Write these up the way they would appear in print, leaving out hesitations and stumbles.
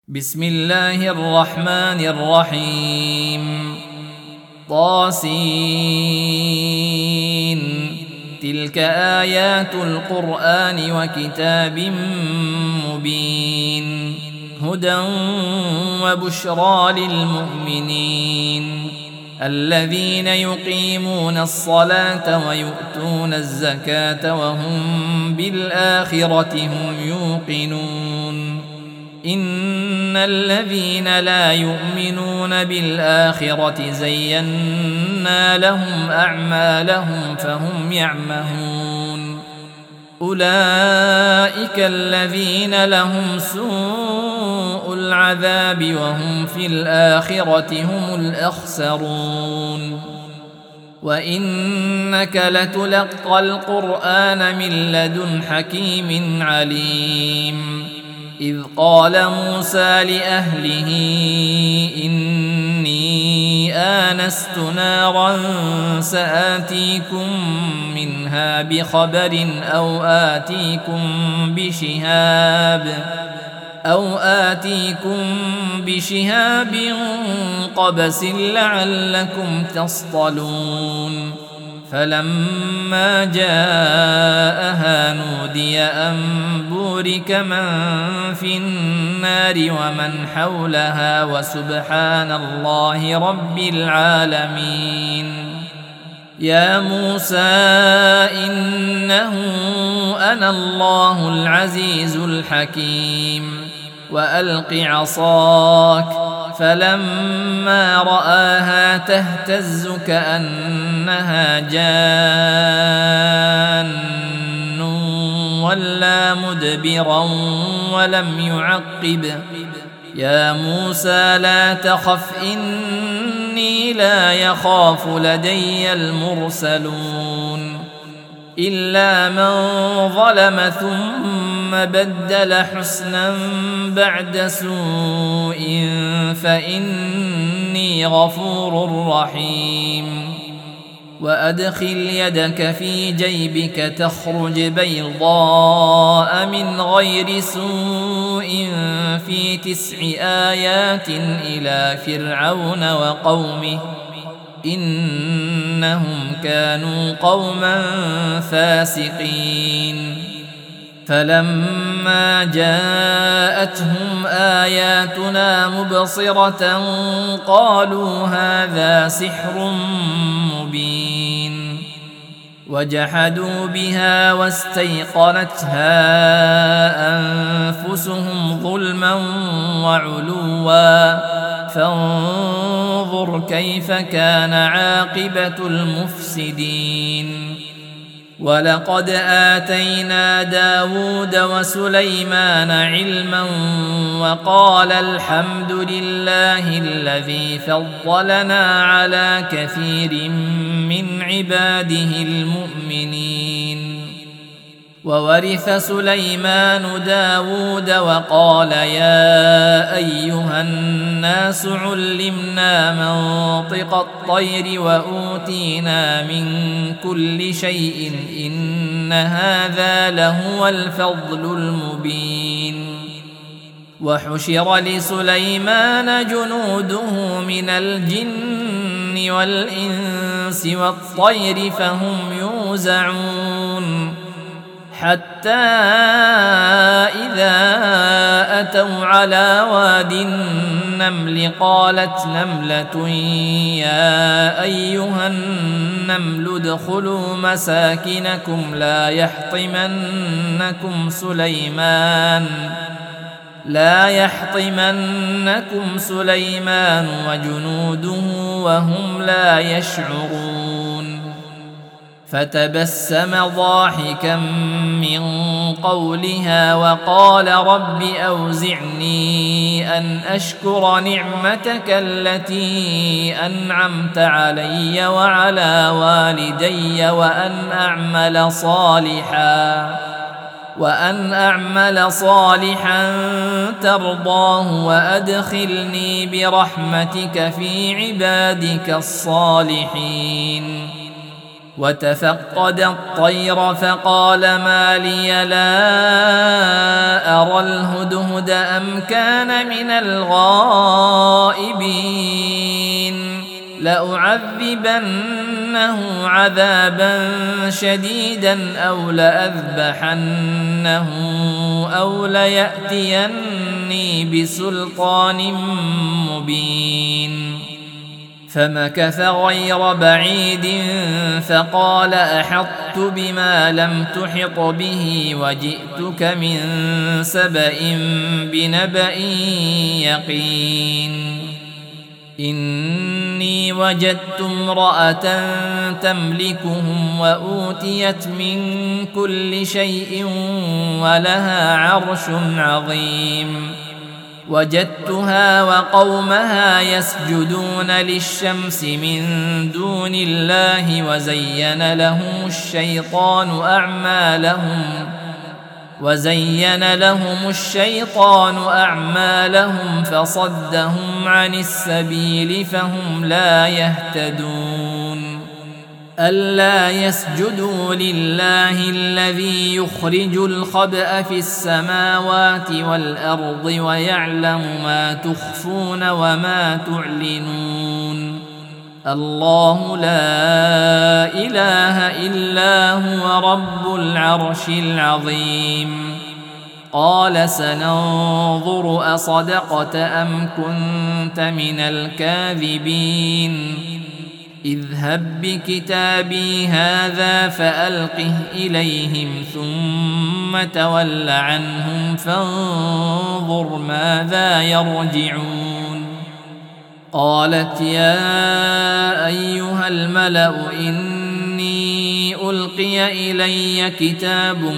بسم الله الرحمن الرحيم طاسين تلك آيات القرآن وكتاب مبين هدى وبشرى للمؤمنين الذين يقيمون الصلاة ويؤتون الزكاة وهم بالآخرة هم يوقنون إن الذين لا يؤمنون بالآخرة زينا لهم أعمالهم فهم يعمهون أولئك الذين لهم سوء العذاب وهم في الآخرة هم الأخسرون وإنك لتلقى القرآن من لدن حكيم عليم إذ قال موسى لأهله إني آنست نارا سآتيكم منها بخبر أو آتيكم بشهاب قبس لعلكم تصطلون فلما جاءها نودي أن بورك من في النار ومن حولها وسبحان الله رب العالمين يا موسى إنه أنا الله العزيز الحكيم وألق عصاك فلما رآها تهتز كأنها جان ولا مدبرا ولم يعقب يا موسى لا تخف إني لا يخاف لدي المرسلون إلا من ظلم ثم بدل حسنا بعد سوء فإني غفور رحيم وأدخل يدك في جيبك تخرج بيضاء من غير سوء في 9 آيات إلى فرعون وقومه إنهم كانوا قوما فاسقين فلما جاءتهم آياتنا مبصرة قالوا هذا سحر مبين وجحدوا بها واستيقنتها أنفسهم ظلما وعلوا فانظر كيف كان عاقبة المفسدين ولقد آتينا داود وسليمان علما وقال الحمد لله الذي فضلنا على كثير من عباده المؤمنين وورث سليمان داود وقال يا أيها الناس علمنا منطق الطير وأوتينا من كل شيء إن هذا لهو الفضل المبين وحشر لسليمان جنوده من الجن والإنس والطير فهم يوزعون حتى إذا أتوا على واد النمل قالت نملة يا أيها النمل ادخلوا مساكنكم لا يحطمنكم سليمان وجنوده وهم لا يشعرون فتبسم ضاحكا من قولها وقال رب أوزعني أن أشكر نعمتك التي أنعمت علي وعلى والدي وأن أعمل صالحا ترضاه وأدخلني برحمتك في عبادك الصالحين وتفقد الطير فقال ما لي لا أرى الهدهد أم كان من الغائبين لأعذبنه عذابا شديدا أو لأذبحنه أو ليأتيني بسلطان مبين فمكث غير بعيد فقال أحطت بما لم تحط به وجئتك من سبأ بنبأ يقين إني وجدت امرأة تملكهم وأوتيت من كل شيء ولها عرش عظيم وجدتها وقومها يسجدون للشمس من دون الله وزين لهم الشيطان أعمالهم فصدهم عن السبيل فهم لا يهتدون ألا يسجدوا لله الذي يخرج الخبأ في السماوات والأرض ويعلم ما تخفون وما تعلنون الله لا إله إلا هو رب العرش العظيم قال سننظر أصدقت أم كنت من الكاذبين اذهب بكتابي هذا فألقه إليهم ثم تول عنهم فانظر ماذا يرجعون قالت يا أيها الملأ إني ألقي إلي كتاب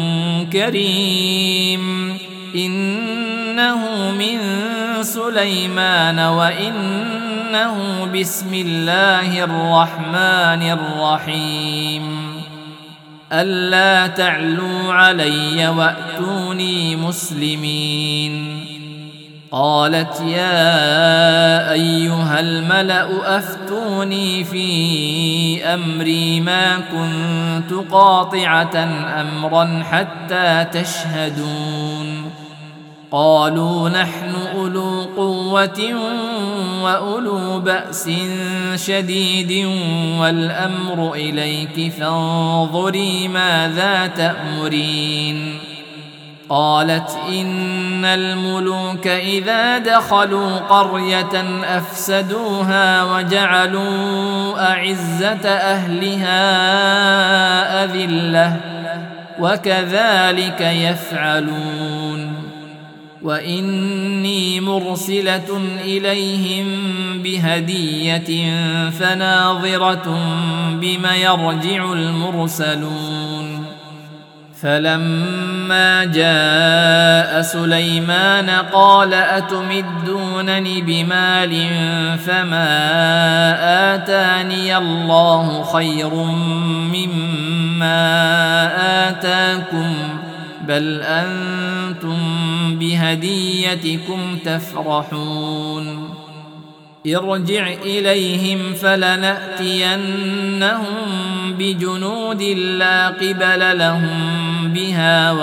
كريم إنه من سليمان وإنه بسم الله الرحمن الرحيم ألا تعلوا علي وأتوني مسلمين قالت يا أيها الملأ أفتوني في أمري ما كنت قاطعة أمرا حتى تشهدون قالوا نحن أولو قوة وأولو بأس شديد والأمر إليك فانظري ماذا تأمرين قالت إن الملوك إذا دخلوا قرية أفسدوها وجعلوا أعزة أهلها أذلة وكذلك يفعلون وإني مرسلة إليهم بهدية فناظرة بم يرجع المرسلون فلما جاء سليمان قال أتمدونني بمال فما آتاني الله خير مما آتاكم بل أنتم بهديتكم تفرحون ارجع إليهم فلنأتينهم بجنود لا قبل لهم بها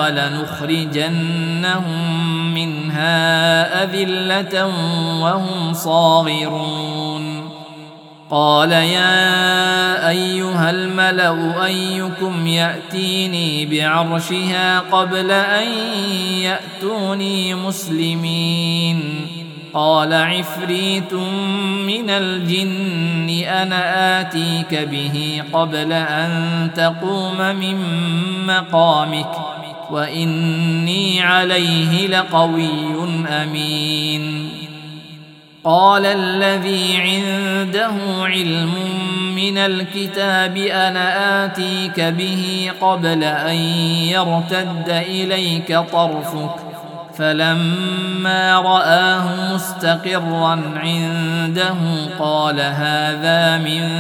ولنخرجنهم منها أذلة وهم صاغرون قال يا أيها الملأ أيكم يأتيني بعرشها قبل أن يأتوني مسلمين قال عفريت من الجن أنا آتيك به قبل أن تقوم من مقامك وإني عليه لقوي أمين قال الذي عنده علم من الكتاب أنا آتيك به قبل أن يرتد إليك طرفك فلما رآه مستقرا عنده قال هذا من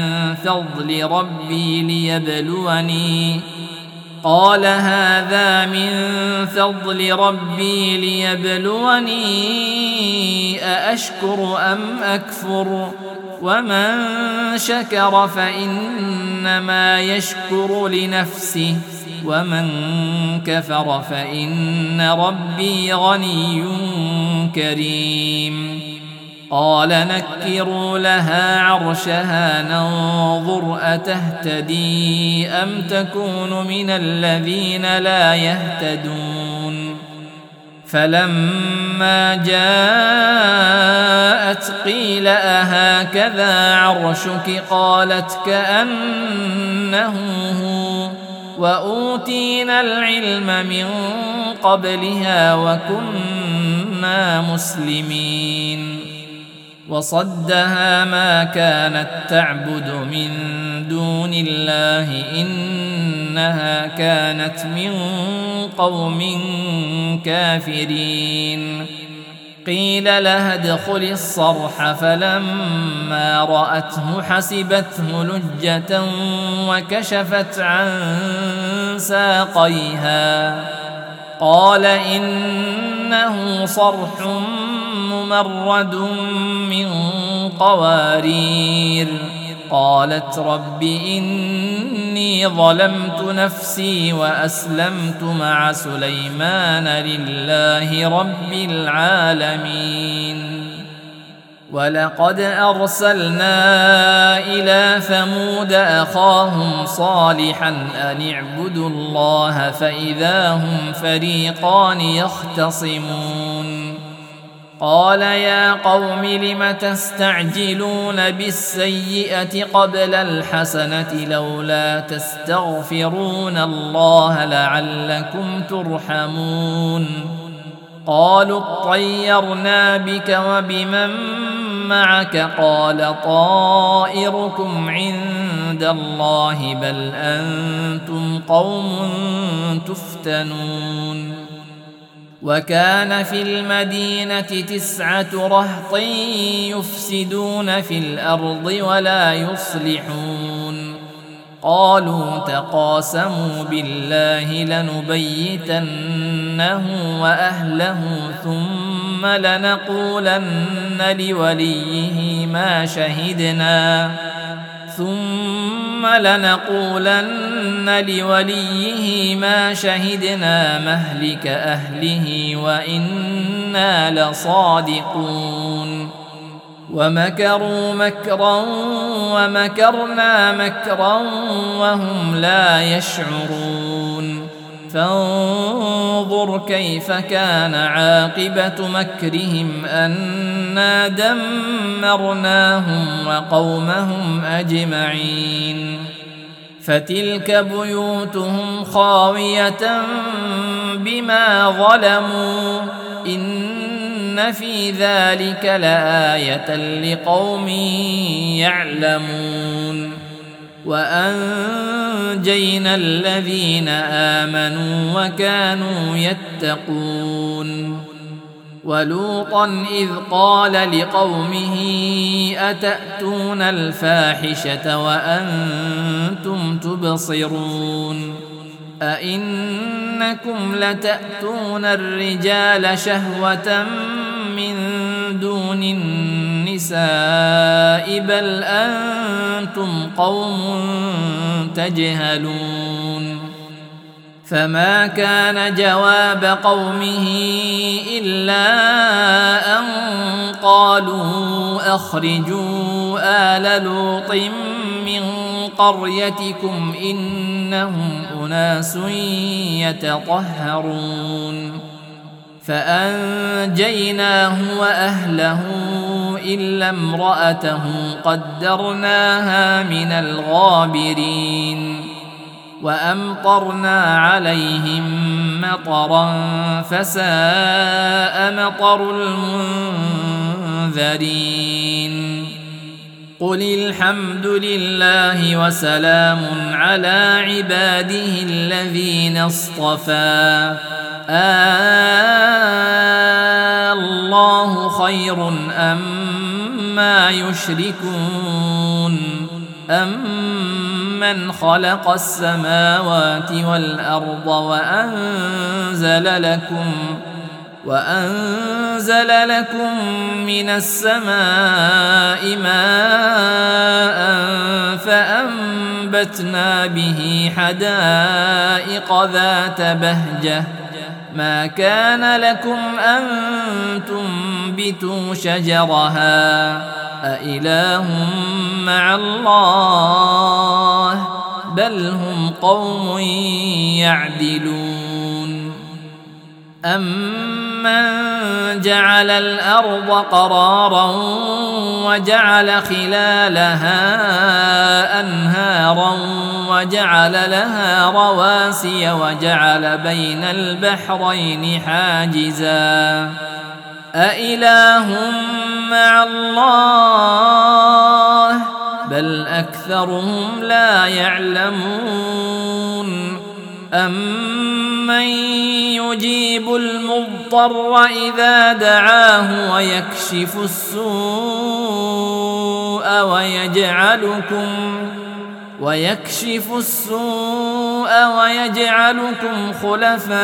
فضل ربي ليبلوني أأشكر أم أكفر ومن شكر فإنما يشكر لنفسه ومن كفر فإن ربي غني كريم. قال نكروا لها عرشها ننظر أتهتدي أم تكون من الذين لا يهتدون. فلما جاءت قيل أهكذا عرشك قالت كأنه هو وأوتينا العلم من قبلها وكنا مسلمين. وصدها ما كانت تعبد من دون الله إنها كانت من قوم كافرين. قيل لها ادخل الصرح فلما رأته حسبته لجة وكشفت عن ساقيها قال إنه صرح ممرد من قوارير. قالت رب إني ظلمت نفسي وأسلمت مع سليمان لله رب العالمين. ولقد أرسلنا إلى ثمود أخاهم صالحا أن اعبدوا الله فإذا هم فريقان يختصمون. قال يا قوم لم تستعجلون بالسيئة قبل الحسنة لولا تستغفرون الله لعلكم ترحمون. قالوا اطيرنا بك وبمن معك قال طائركم عند الله بل أنتم قوم تفتنون. وكان في المدينة 9 رهط يفسدون في الأرض ولا يصلحون. قالوا تقاسموا بالله لنبيتنه وأهله ثم لنقولن لوليه ما شهدنا مهلك أهله وإنا لصادقون. ومكروا مكرا ومكرنا مكرا وهم لا يشعرون. فانظر كيف كان عاقبة مكرهم أنا دمرناهم وقومهم أجمعين. فتلك بيوتهم خاوية بما ظلموا إن في ذلك لآية لقوم يعلمون. وأنجينا الذين آمنوا وكانوا يتقون. ولوطا إذ قال لقومه أتأتون الفاحشة وأنتم تبصرون أئنكم لتأتون الرجال شهوة من دون النساء بل أنتم قوم تجهلون. فما كان جواب قومه إلا أن قالوا أخرجوا آل لوط من قريتكم إنهم أناس يتطهرون. فأنجيناه وأهله إلا امرأته قدرناها من الغابرين. وأمطرنا عليهم مطرا فساء مطر المنذرين. قل الحمد لله وسلام على عباده الذين اصطفى الله خير أما يشركون أمن خلق وأنزل لكم من السماء ماء فأنبتنا به حدائق ذات بهجة ما كان لكم أن تنبتوا شجرها أإله مع الله بل هم قوم يعدلون أمن جعل الأرض قرارا وجعل خلالها أنهارا وجعل لها رواسي وجعل بين البحرين حاجزا أإله مع الله بل أكثرهم لا يعلمون أمن يجيب المضطر إذا دعاه ويكشف السوء ويجعلكم خلفاء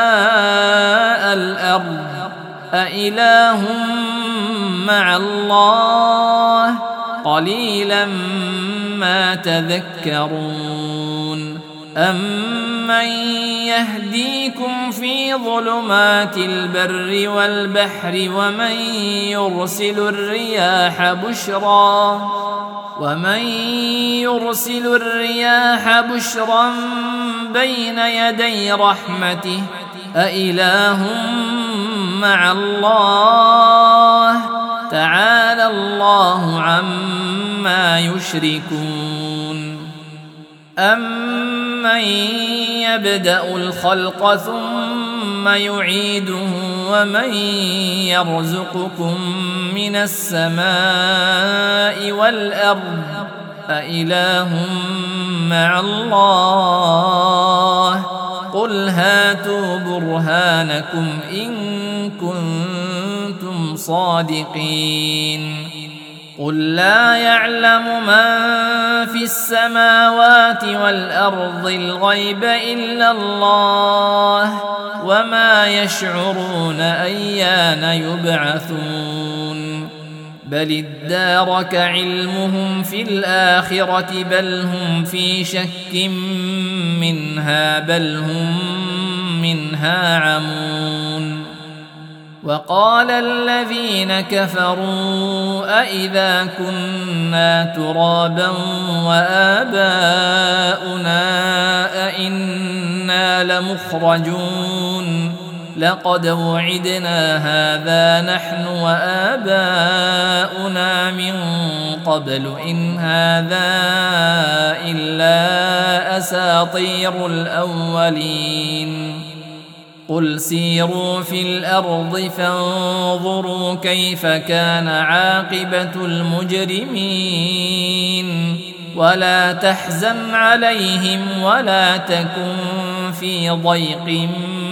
الأرض أإله مع الله قليلا ما تذكرون أمن يهديكم في ظلمات البر والبحر ومن يرسل الرياح بشرا بين يدي رحمته أإله مع الله تعالى الله عما يشركون أمن يبدأ الخلق ثم يعيده ومن يرزقكم من السماء والأرض أإله مع الله قل هاتوا برهانكم إن كنتم صادقين قل لا يعلم من في السماوات والأرض الغيب إلا الله وما يشعرون أيان يبعثون بل ادارك علمهم في الآخرة بل هم في شك منها بل هم منها عمون وقال الذين كفروا أإذا كنا ترابا وآباؤنا أإنا لمخرجون لقد وعدنا هذا نحن وآباؤنا من قبل إن هذا إلا أساطير الأولين قل سيروا في الأرض فانظروا كيف كان عاقبة المجرمين ولا تحزن عليهم ولا تكن في ضيق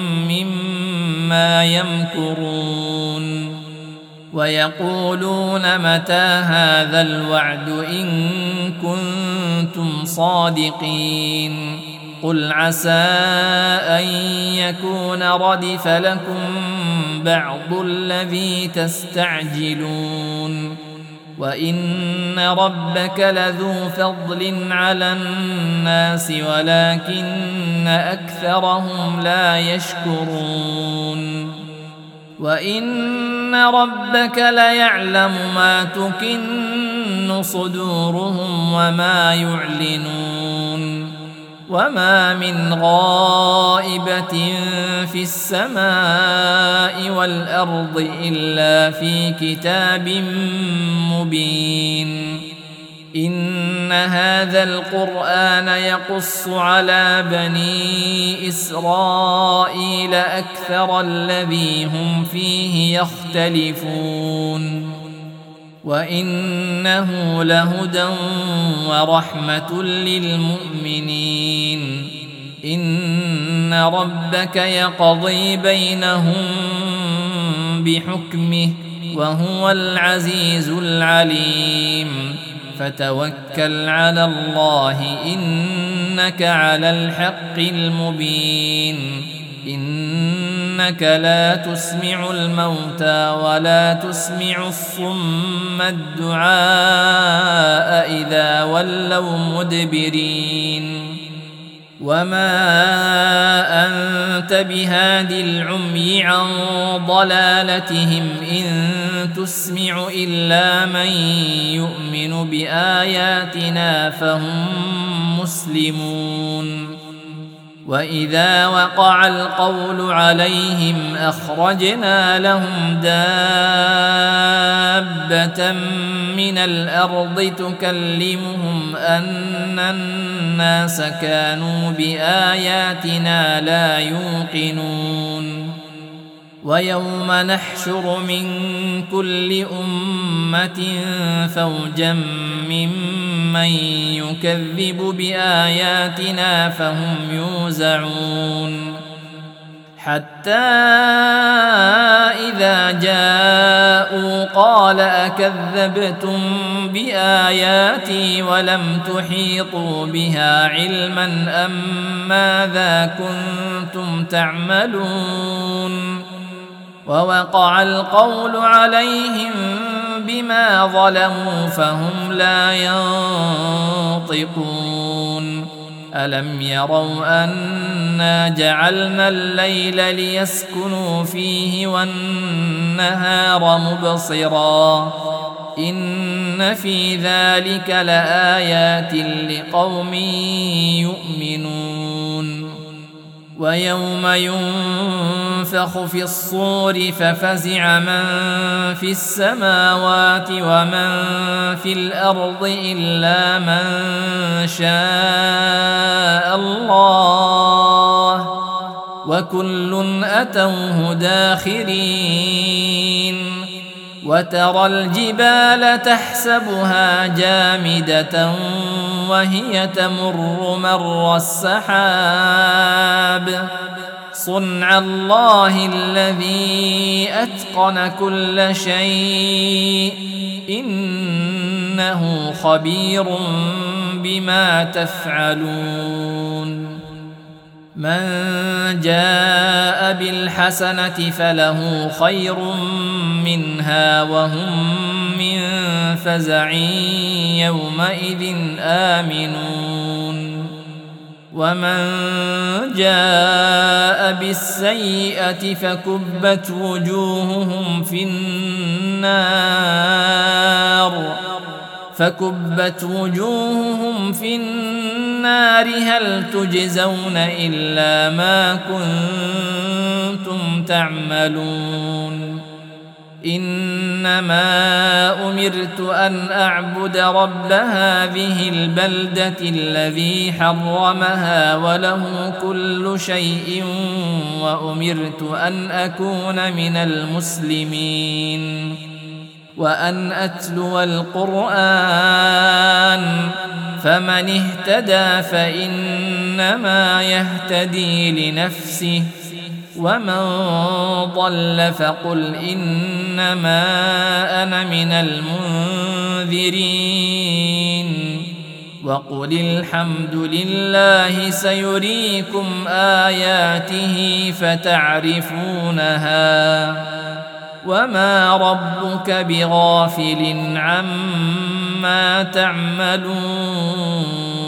مما يمكرون ويقولون متى هذا الوعد إن كنتم صادقين قل عسى أن يكون ردف لكم بعض الذي تستعجلون وإن ربك لذو فضل على الناس ولكن أكثرهم لا يشكرون وإن ربك ليعلم ما تكن صدورهم وما يعلنون وما من غائبة في السماء والأرض إلا في كتاب مبين إن هذا القرآن يقص على بني إسرائيل أكثر الذي هم فيه يختلفون وإنه لهدى ورحمة للمؤمنين إن ربك يقضي بينهم بحكمه وهو العزيز العليم فتوكل على الله إنك على الحق المبين إن إنك لا تسمع الموتى ولا تسمع الصم الدعاء إذا ولوا مدبرين وما أنت بهاد العمي عن ضلالتهم إن تسمع إلا من يؤمن بآياتنا فهم مسلمون وإذا وقع القول عليهم أخرجنا لهم دابة من الأرض تكلمهم أن الناس كانوا بآياتنا لا يوقنون ويوم نحشر من كل أمة فوجا ممن يكذب بآياتنا فهم يوزعون حتى إذا جاءوا قال أكذبتم بآياتي ولم تحيطوا بها علما أم ماذا كنتم تعملون ووقع القول عليهم بما ظلموا فهم لا ينطقون ألم يروا أنا جعلنا الليل ليسكنوا فيه والنهار مبصرا إن في ذلك لآيات لقوم يؤمنون ويوم ينفخ في الصور ففزع من في السماوات ومن في الأرض إلا من شاء الله وكل أتوه داخرين وترى الجبال تحسبها جامدة وهي تمر مر السحاب صنع الله الذي أتقن كل شيء إنه خبير بما تفعلون من جاء بالحسنة فله خير منها وهم من فزع يومئذ آمنون ومن جاء بالسيئة فكبت وجوههم في النار هل تجزون إلا ما كنتم تعملون إنما أمرت أن أعبد رب هذه البلدة الذي حرمها وله كل شيء وأمرت أن أكون من المسلمين وأن أتلو القرآن فمن اهتدى فإنما يهتدي لنفسه ومن ضل فقل إنما أنا من المنذرين وقل الحمد لله سيريكم آياته فتعرفونها وما ربك بغافل عما تعملون